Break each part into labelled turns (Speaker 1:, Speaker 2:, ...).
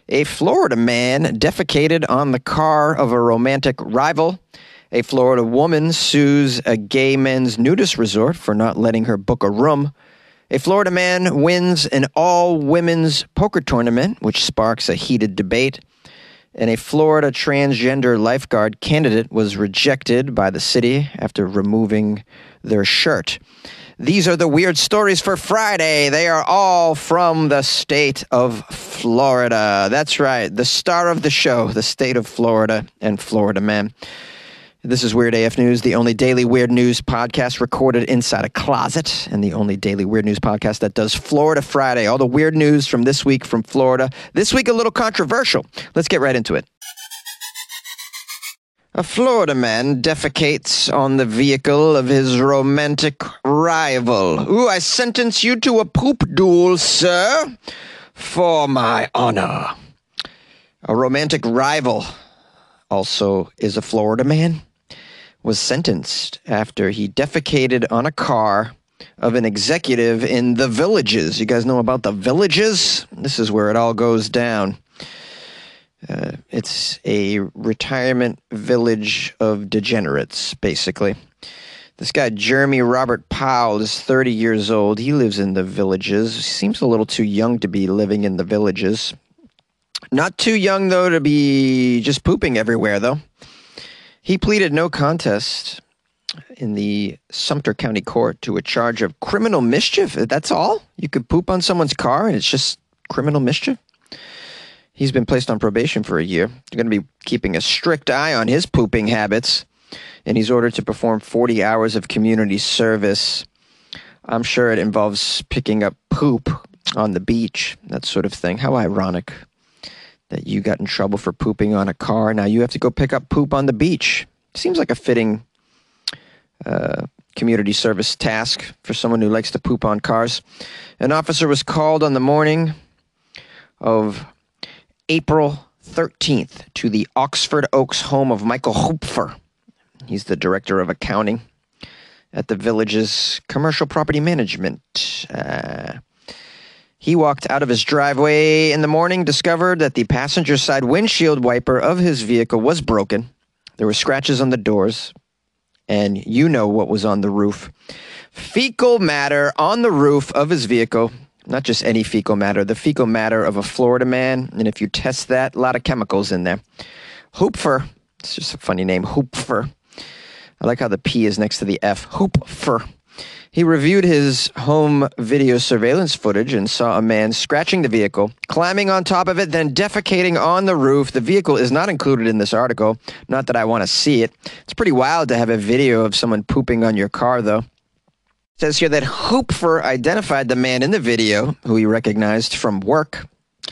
Speaker 1: A Florida man defecated on the car of a romantic rival. A Florida woman sues a gay men's nudist resort for not letting her book a room. A Florida man wins an all-women's poker tournament, which sparks a heated debate. And a Florida transgender lifeguard candidate was rejected by the city after removing their shirt. These are the weird stories for Friday. They are all from the state of Florida. That's right, the star of the show, the state of Florida and Florida Man. This is Weird AF News, the only daily weird news podcast recorded inside a closet, and the only daily weird news podcast that does Florida Friday. All the weird news from this week from Florida. This week a little controversial. Let's get right into it. A Florida man defecates on the vehicle of his romantic rival. Ooh, I sentence you to a poop duel, sir, for my honor. A romantic rival also is a Florida man. Was sentenced after he defecated on a car of an executive in The Villages. You guys know about The Villages? This is where it all goes down. It's a retirement village of degenerates, basically. This guy, Jeremy Robert Powell, is 30 years old. He lives in The Villages. He seems a little too young to be living in The Villages. Not too young, though, to be just pooping everywhere, though. He pleaded no contest in the Sumter County Court to a charge of criminal mischief. That's all? You could poop on someone's car and it's just criminal mischief? He's been placed on probation for a year. They're going to be keeping a strict eye on his pooping habits, and he's ordered to perform 40 hours of community service. I'm sure it involves picking up poop on the beach, that sort of thing. How ironic that you got in trouble for pooping on a car. Now you have to go pick up poop on the beach. Seems like a fitting community service task for someone who likes to poop on cars. An officer was called on the morning of April 13th to the Oxford Oaks home of Michael Hupfer. He's the director of accounting at the Village's commercial property management. He walked out of his driveway in the morning, discovered that the passenger side windshield wiper of his vehicle was broken. There were scratches on the doors, and you know what was on the roof. Fecal matter on the roof of his vehicle. Not just any fecal matter, the fecal matter of a Florida man. And if you test that, a lot of chemicals in there. Hupfer, it's just a funny name, Hupfer. I like how the P is next to the F. Hupfer. He reviewed his home video surveillance footage and saw a man scratching the vehicle, climbing on top of it, then defecating on the roof. The vehicle is not included in this article. Not that I want to see it. It's pretty wild to have a video of someone pooping on your car, though. It says here that Hupfer identified the man in the video, who he recognized from work,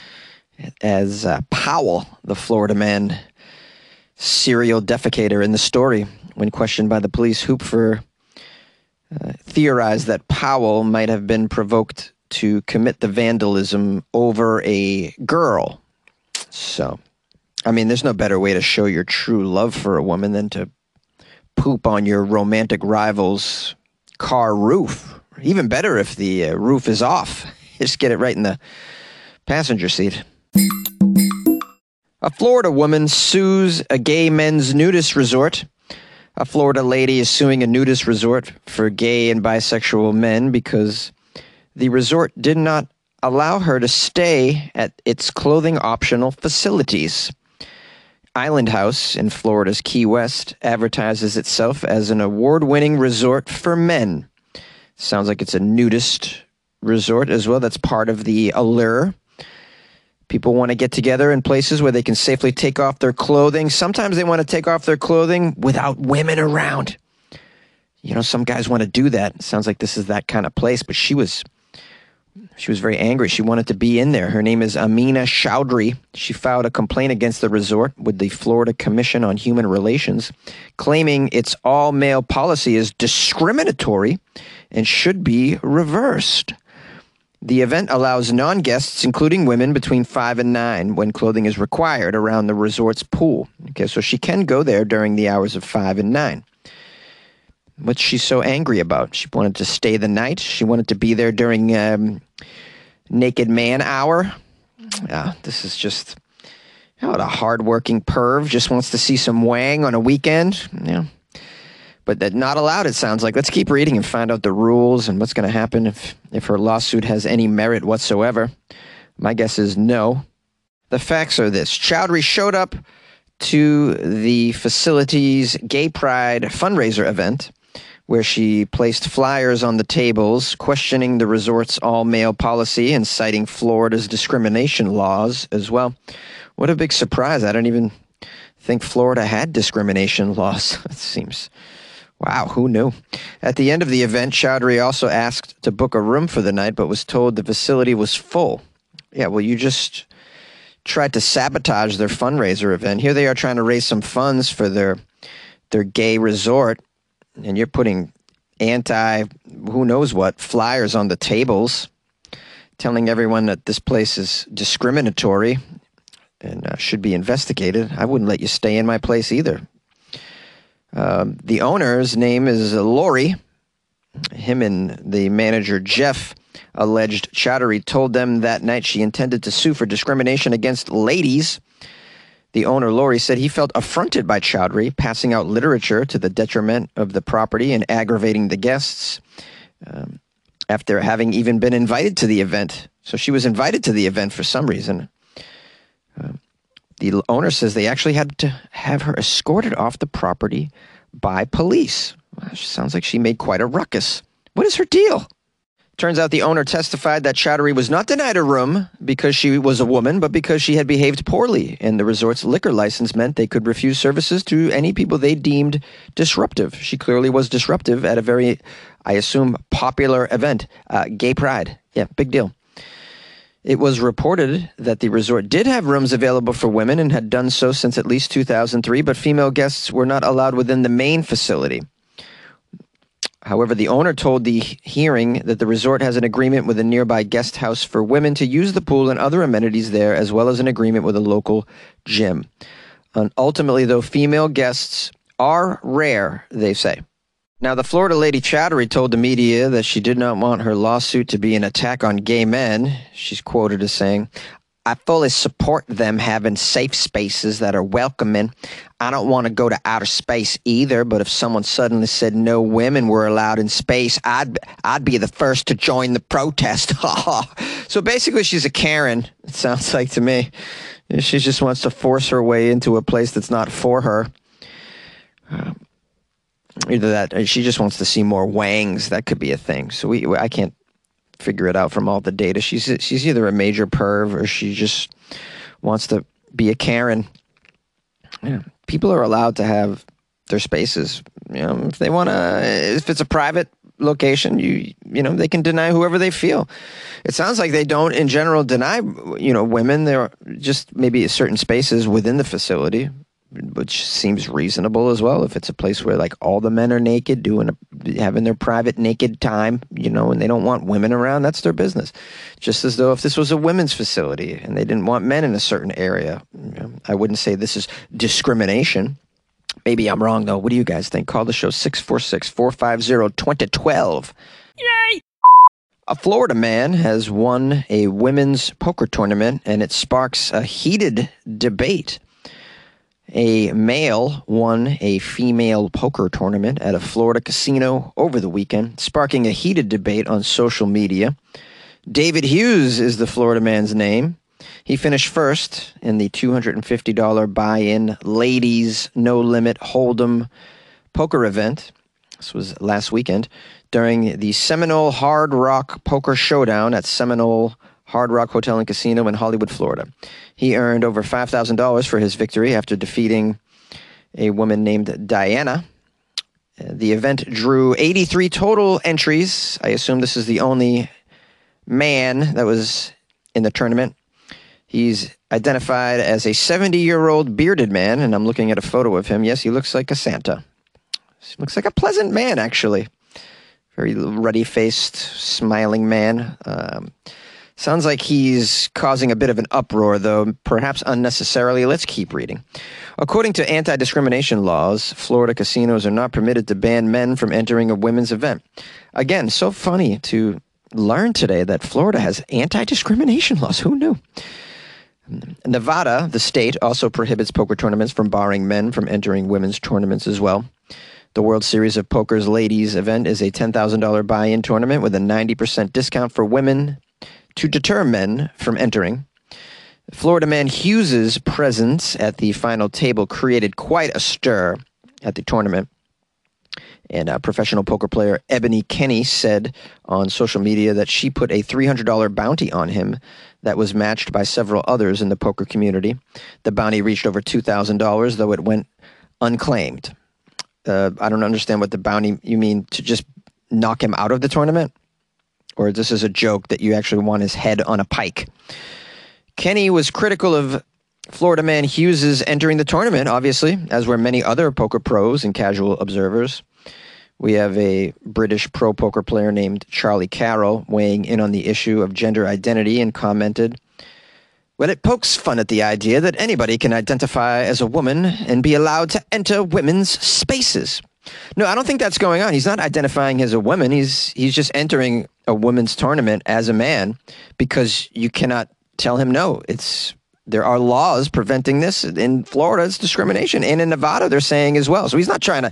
Speaker 1: as Powell, the Florida man, serial defecator in the story. When questioned by the police, Hupfer theorized that Powell might have been provoked to commit the vandalism over a girl. So, I mean, there's no better way to show your true love for a woman than to poop on your romantic rival's car roof. Even better if the roof is off. Just get it right in the passenger seat. A Florida woman sues a gay men's nudist resort. A Florida lady is suing a nudist resort for gay and bisexual men because the resort did not allow her to stay at its clothing-optional facilities. Island House in Florida's Key West advertises itself as an award-winning resort for men. Sounds like it's a nudist resort as well. That's part of the allure. People want to get together in places where they can safely take off their clothing. Sometimes they want to take off their clothing without women around. You know, some guys want to do that. It sounds like this is that kind of place, but she was very angry. She wanted to be in there. Her name is Amina Chowdhury. She filed a complaint against the resort with the Florida Commission on Human Relations, claiming its all-male policy is discriminatory and should be reversed. The event allows non-guests, including women between 5 and 9, when clothing is required around the resort's pool. Okay, so she can go there during the hours of 5 and 9. What's she so angry about? She wanted to stay the night? She wanted to be there during naked man hour? This is just Oh, the hardworking perv just wants to see some wang on a weekend. Yeah. But that not allowed, it sounds like. Let's keep reading and find out the rules and what's going to happen if her lawsuit has any merit whatsoever. My guess is no. The facts are this. Chowdhury showed up to the facility's Gay Pride fundraiser event, where she placed flyers on the tables questioning the resort's all-male policy and citing Florida's discrimination laws as well. What a big surprise. I don't even think Florida had discrimination laws. It seems... Wow, who knew? At the end of the event, Chowdhury also asked to book a room for the night, but was told the facility was full. Yeah, well, you just tried to sabotage their fundraiser event. Here they are trying to raise some funds for their gay resort, and you're putting who knows what, flyers on the tables, telling everyone that this place is discriminatory and should be investigated. I wouldn't let you stay in my place either. The owner's name is Lori. Him and the manager, Jeff, alleged Chowdhury told them that night she intended to sue for discrimination against ladies. The owner, Lori, said he felt affronted by Chowdhury passing out literature to the detriment of the property and aggravating the guests after having even been invited to the event. So she was invited to the event for some reason. The owner says they actually had to have her escorted off the property by police. Well, sounds like she made quite a ruckus. What is her deal? Turns out the owner testified that Chowdhury was not denied a room because she was a woman, but because she had behaved poorly, and the resort's liquor license meant they could refuse services to any people they deemed disruptive. She clearly was disruptive at a very, I assume, popular event, Gay Pride. Yeah, big deal. It was reported that the resort did have rooms available for women and had done so since at least 2003, but female guests were not allowed within the main facility. However, the owner told the hearing that the resort has an agreement with a nearby guest house for women to use the pool and other amenities there, as well as an agreement with a local gym. And ultimately, though, female guests are rare, they say. Now, the Florida lady Chowdhury told the media that she did not want her lawsuit to be an attack on gay men. She's quoted as saying, "I fully support them having safe spaces that are welcoming. I don't want to go to outer space either, but if someone suddenly said no women were allowed in space, I'd be the first to join the protest." So basically, she's a Karen, it sounds like to me. She just wants to force her way into a place that's not for her. Either that, or she just wants to see more wangs. That could be a thing. So I can't figure it out from all the data. She's either a major perv or she just wants to be a Karen. Yeah. People are allowed to have their spaces. If they want to, if it's a private location, they can deny whoever they feel. It sounds like they don't, in general, deny, women. There are just maybe certain spaces within the facility, which seems reasonable as well. If it's a place where like all the men are naked, having their private naked time, and they don't want women around, that's their business. Just as though if this was a women's facility and they didn't want men in a certain area, I wouldn't say this is discrimination. Maybe I'm wrong though. What do you guys think? Call the show 646-450-2012. Yay! A Florida man has won a women's poker tournament, and it sparks a heated debate. A male won a female poker tournament at a Florida casino over the weekend, sparking a heated debate on social media. David Hughes is the Florida man's name. He finished first in the $250 buy-in ladies no-limit hold'em poker event. This was last weekend during the Seminole Hard Rock Poker Showdown at Seminole Hard Rock Hotel and Casino in Hollywood, Florida. He earned over $5,000 for his victory after defeating a woman named Diana. The event drew 83 total entries. I assume this is the only man that was in the tournament. He's identified as a 70-year-old bearded man, and I'm looking at a photo of him. Yes, he looks like a Santa. He looks like a pleasant man, actually. Very ruddy-faced, smiling man. Sounds like he's causing a bit of an uproar, though, perhaps unnecessarily. Let's keep reading. According to anti-discrimination laws, Florida casinos are not permitted to ban men from entering a women's event. Again, so funny to learn today that Florida has anti-discrimination laws. Who knew? Nevada, the state, also prohibits poker tournaments from barring men from entering women's tournaments as well. The World Series of Poker's ladies event is a $10,000 buy-in tournament with a 90% discount for women to deter men from entering. Florida man Hughes's presence at the final table created quite a stir at the tournament. And professional poker player Ebony Kenny said on social media that she put a $300 bounty on him that was matched by several others in the poker community. The bounty reached over $2,000, though it went unclaimed. I don't understand what the bounty, you mean to just knock him out of the tournament? Or this is a joke that you actually want his head on a pike? Kenny was critical of Florida man Hughes's entering the tournament, obviously, as were many other poker pros and casual observers. We have a British pro poker player named Charlie Carroll weighing in on the issue of gender identity and commented, "Well, it pokes fun at the idea that anybody can identify as a woman and be allowed to enter women's spaces." No, I don't think that's going on. He's not identifying as a woman. He's just entering a women's tournament as a man because you cannot tell him no. There are laws preventing this. In Florida, it's discrimination. And in Nevada, they're saying as well. So he's not trying to,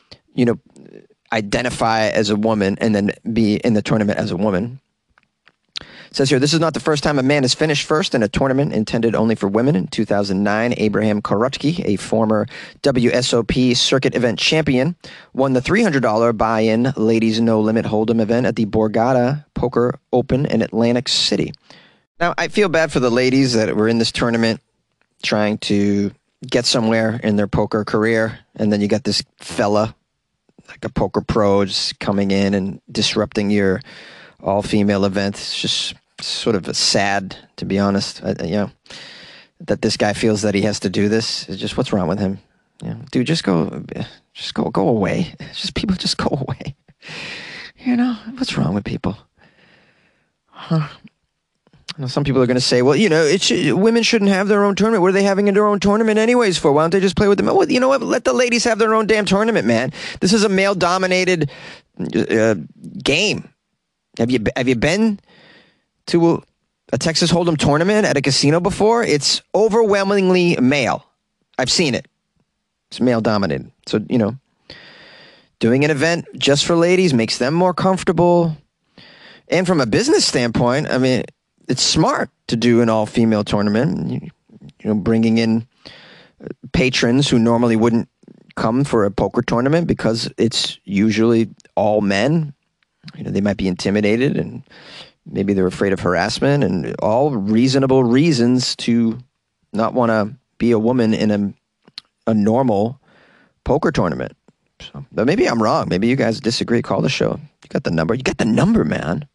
Speaker 1: identify as a woman and then be in the tournament as a woman. It says here, this is not the first time a man has finished first in a tournament intended only for women. In 2009, Abraham Korotky, a former WSOP circuit event champion, won the $300 buy-in ladies no limit hold'em event at the Borgata Poker Open in Atlantic City. Now, I feel bad for the ladies that were in this tournament trying to get somewhere in their poker career, and then you got this fella, like a poker pro, just coming in and disrupting your all-female event. It's just sort of sad, to be honest. That this guy feels that he has to do this. It's just, what's wrong with him? Dude, just go away. People just go away. What's wrong with people? Huh? Some people are going to say, well, women shouldn't have their own tournament. What are they having their own tournament anyways for? Why don't they just play with them? Well, you know what? Let the ladies have their own damn tournament, man. This is a male-dominated game. Have you been to a Texas Hold'em tournament at a casino before? It's overwhelmingly male. I've seen it. It's male-dominated. So, doing an event just for ladies makes them more comfortable. And from a business standpoint, I mean, it's smart to do an all-female tournament, bringing in patrons who normally wouldn't come for a poker tournament because it's usually all men. They might be intimidated and maybe they're afraid of harassment and all reasonable reasons to not want to be a woman in a normal poker tournament. So, but maybe I'm wrong. Maybe you guys disagree. Call the show. You got the number. You got the number, man.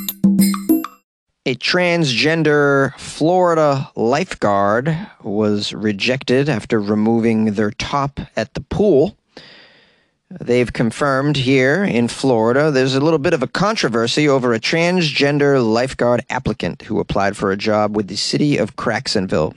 Speaker 1: A transgender Florida lifeguard was rejected after removing their top at the pool. They've confirmed here in Florida there's a little bit of a controversy over a transgender lifeguard applicant who applied for a job with the city of Jacksonville.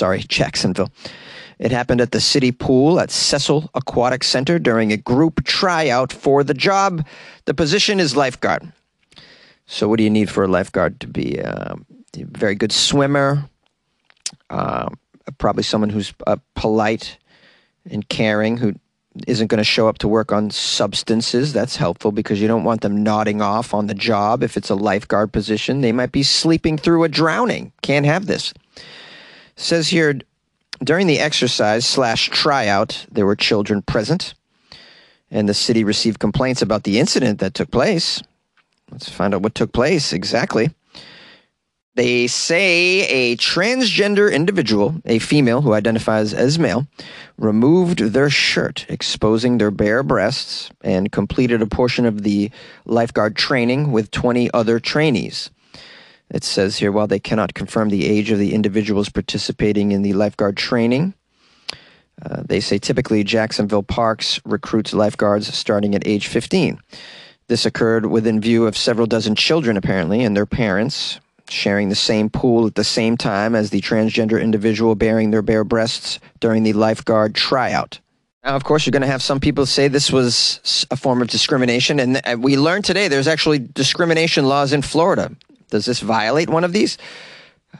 Speaker 1: It happened at the city pool at Cecil Aquatic Center during a group tryout for the job. The position is lifeguard. So what do you need for a lifeguard? To be a very good swimmer, probably someone who's polite and caring, who isn't going to show up to work on substances. That's helpful because you don't want them nodding off on the job. If it's a lifeguard position, they might be sleeping through a drowning. Can't have this. It says here, during the exercise/tryout, there were children present, and the city received complaints about the incident that took place. Let's find out what took place exactly. They say a transgender individual, a female who identifies as male, removed their shirt, exposing their bare breasts, and completed a portion of the lifeguard training with 20 other trainees. It says here, while they cannot confirm the age of the individuals participating in the lifeguard training, they say typically Jacksonville Parks recruits lifeguards starting at age 15. This occurred within view of several dozen children, apparently, and their parents, sharing the same pool at the same time as the transgender individual bearing their bare breasts during the lifeguard tryout. Now, of course, you're going to have some people say this was a form of discrimination, and we learned today there's actually discrimination laws in Florida. Does this violate one of these?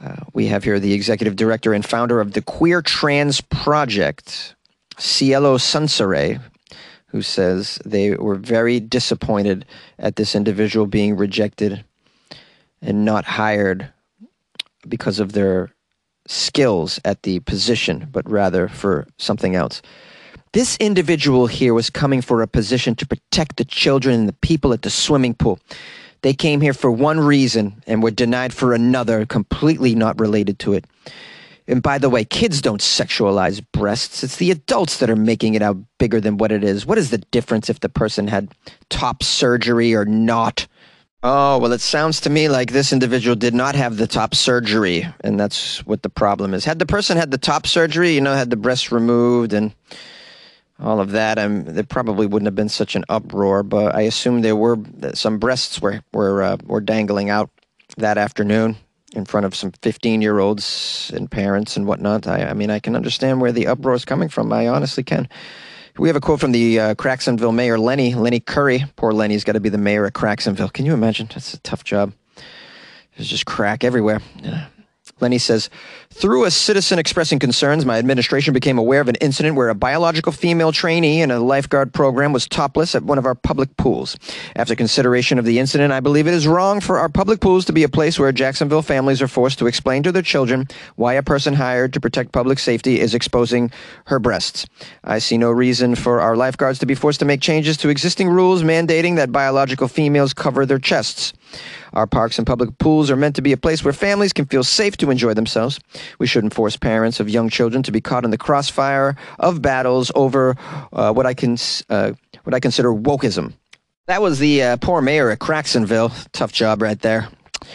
Speaker 1: We have here the executive director and founder of the Queer Trans Project, Cielo Sunsere, who says they were very disappointed at this individual being rejected and not hired because of their skills at the position, but rather for something else. This individual here was coming for a position to protect the children and the people at the swimming pool. They came here for one reason and were denied for another, completely not related to it. And by the way, kids don't sexualize breasts. It's the adults that are making it out bigger than what it is. What is the difference if the person had top surgery or not? Oh, well, it sounds to me like this individual did not have the top surgery, and that's what the problem is. Had the person had the top surgery, had the breast removed and all of that, there probably wouldn't have been such an uproar, but I assume there were some breasts were dangling out that afternoon in front of some 15-year-olds and parents and whatnot. I mean, I can understand where the uproar is coming from. I honestly can. We have a quote from the Cracksonville mayor, Lenny Curry. Poor Lenny's got to be the mayor of Cracksonville. Can you imagine? That's a tough job. There's just crack everywhere. Lenny says, through a citizen expressing concerns, my administration became aware of an incident where a biological female trainee in a lifeguard program was topless at one of our public pools. After consideration of the incident, I believe it is wrong for our public pools to be a place where Jacksonville families are forced to explain to their children why a person hired to protect public safety is exposing her breasts. I see no reason for our lifeguards to be forced to make changes to existing rules mandating that biological females cover their chests. Our parks and public pools are meant to be a place where families can feel safe to enjoy themselves. We shouldn't force parents of young children to be caught in the crossfire of battles over what I consider wokeism. That was the poor mayor of Cracksonville. Tough job right there.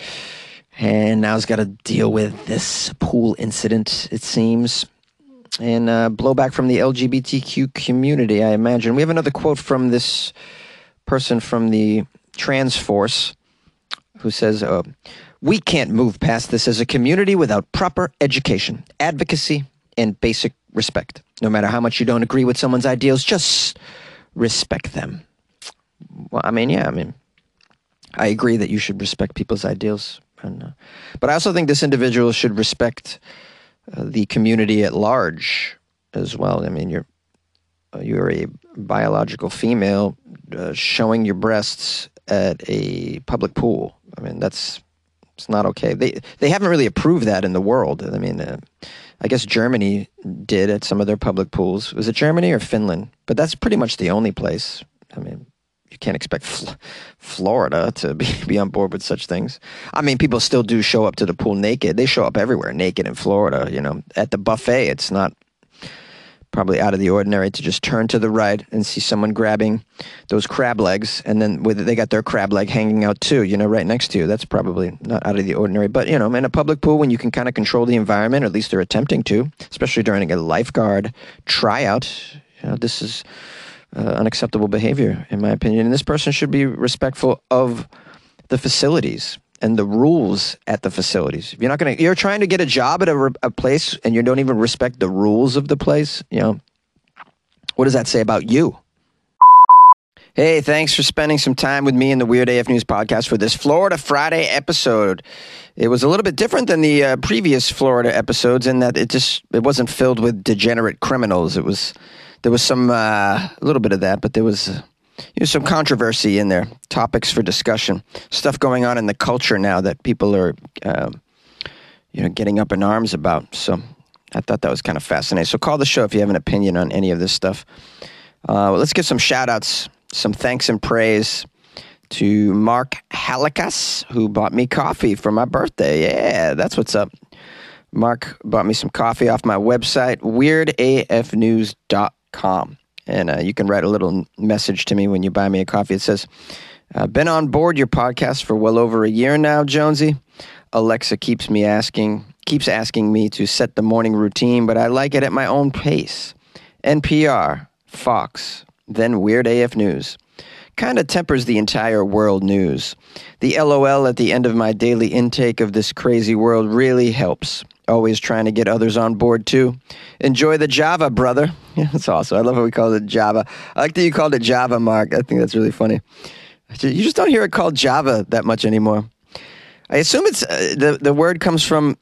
Speaker 1: And now he's got to deal with this pool incident, it seems. And blowback from the LGBTQ community, I imagine. We have another quote from this person from the Trans Force, who says, we can't move past this as a community without proper education, advocacy, and basic respect. No matter how much you don't agree with someone's ideals, just respect them. Well, I agree that you should respect people's ideals. But I also think this individual should respect the community at large as well. I mean, you're a biological female showing your breasts at a public pool. I mean, it's not okay. They haven't really approved that in the world. I mean, I guess Germany did at some of their public pools. Was it Germany or Finland? But that's pretty much the only place. I mean, you can't expect Florida to be on board with such things. I mean, people still do show up to the pool naked. They show up everywhere naked in Florida, At the buffet, it's not probably out of the ordinary to just turn to the right and see someone grabbing those crab legs, and then they got their crab leg hanging out too, right next to you. That's probably not out of the ordinary. But, in a public pool, when you can kind of control the environment, or at least they're attempting to, especially during a lifeguard tryout, this is unacceptable behavior, in my opinion. And this person should be respectful of the facilities and the rules at the facilities. If you're trying to get a job at a place and you don't even respect the rules of the place, what does that say about you? Hey, thanks for spending some time with me in the Weird AF News podcast for this Florida Friday episode. It was a little bit different than the previous Florida episodes in that it wasn't filled with degenerate criminals. There was some, a little bit of that, but there was some controversy in there, topics for discussion, stuff going on in the culture now that people are, getting up in arms about. So I thought that was kind of fascinating. So call the show if you have an opinion on any of this stuff. Let's give some shout outs, some thanks and praise to Mark Halikas, who bought me coffee for my birthday. Yeah, that's what's up. Mark bought me some coffee off my website, weirdafnews.com. And you can write a little message to me when you buy me a coffee. It says, been on board your podcast for well over a year now, Jonesy. Alexa keeps asking me to set the morning routine, but I like it at my own pace. NPR, Fox, then Weird AF News. Kind of tempers the entire world news. The LOL at the end of my daily intake of this crazy world really helps. Always trying to get others on board, too. Enjoy the Java, brother. Yeah, that's awesome. I love how we call it Java. I like that you called it Java, Mark. I think that's really funny. You just don't hear it called Java that much anymore. I assume it's the word comes from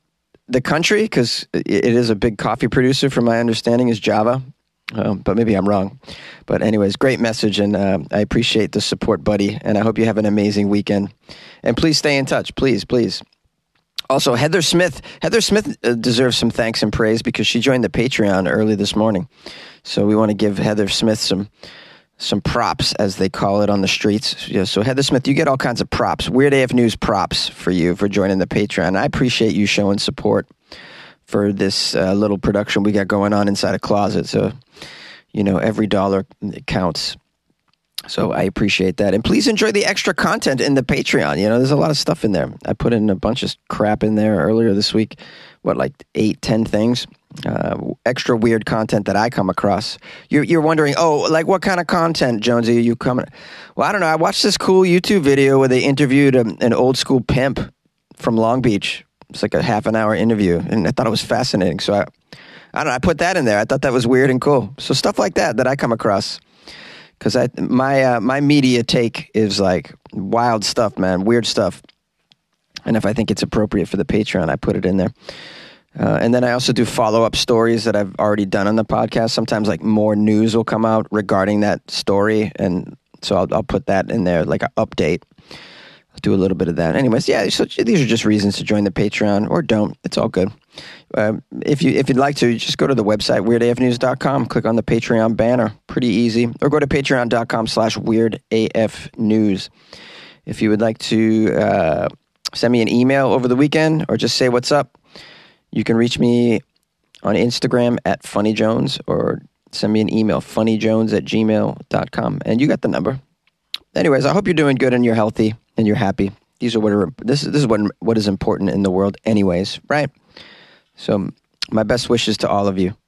Speaker 1: the country, because it is a big coffee producer, from my understanding, is Java. But maybe I'm wrong. But anyways, great message, and I appreciate the support, buddy. And I hope you have an amazing weekend. And please stay in touch, please, please. Also, Heather Smith deserves some thanks and praise because she joined the Patreon early this morning. So we want to give Heather Smith some props, as they call it on the streets. Yeah, so Heather Smith, you get all kinds of props, Weird AF News props for you for joining the Patreon. I appreciate you showing support for this little production we got going on inside a closet. So, every dollar counts. So I appreciate that. And please enjoy the extra content in the Patreon. There's a lot of stuff in there. I put in a bunch of crap in there earlier this week. 8-10 things? Extra weird content that I come across. You're wondering, what kind of content, Jonesy, are you coming? Well, I don't know. I watched this cool YouTube video where they interviewed an old school pimp from Long Beach. It's like a half an hour interview, and I thought it was fascinating. So I don't know. I put that in there. I thought that was weird and cool. So stuff like that I come across, because my media take is like wild stuff, man, weird stuff. And if I think it's appropriate for the Patreon, I put it in there. And then I also do follow-up stories that I've already done on the podcast. Sometimes like more news will come out regarding that story, and so I'll put that in there, like an update. I'll do a little bit of that. Anyways, yeah, so these are just reasons to join the Patreon, or don't. It's all good. If you'd like to, just go to the website, weirdafnews.com, click on the Patreon banner. Pretty easy. Or go to patreon.com/weirdafnews. If you would like to send me an email over the weekend or just say what's up, you can reach me on Instagram at funnyjones, or send me an email, funnyjones@gmail.com. And you got the number. Anyways, I hope you're doing good and you're healthy and you're happy. This is what is important in the world anyways, right? So my best wishes to all of you.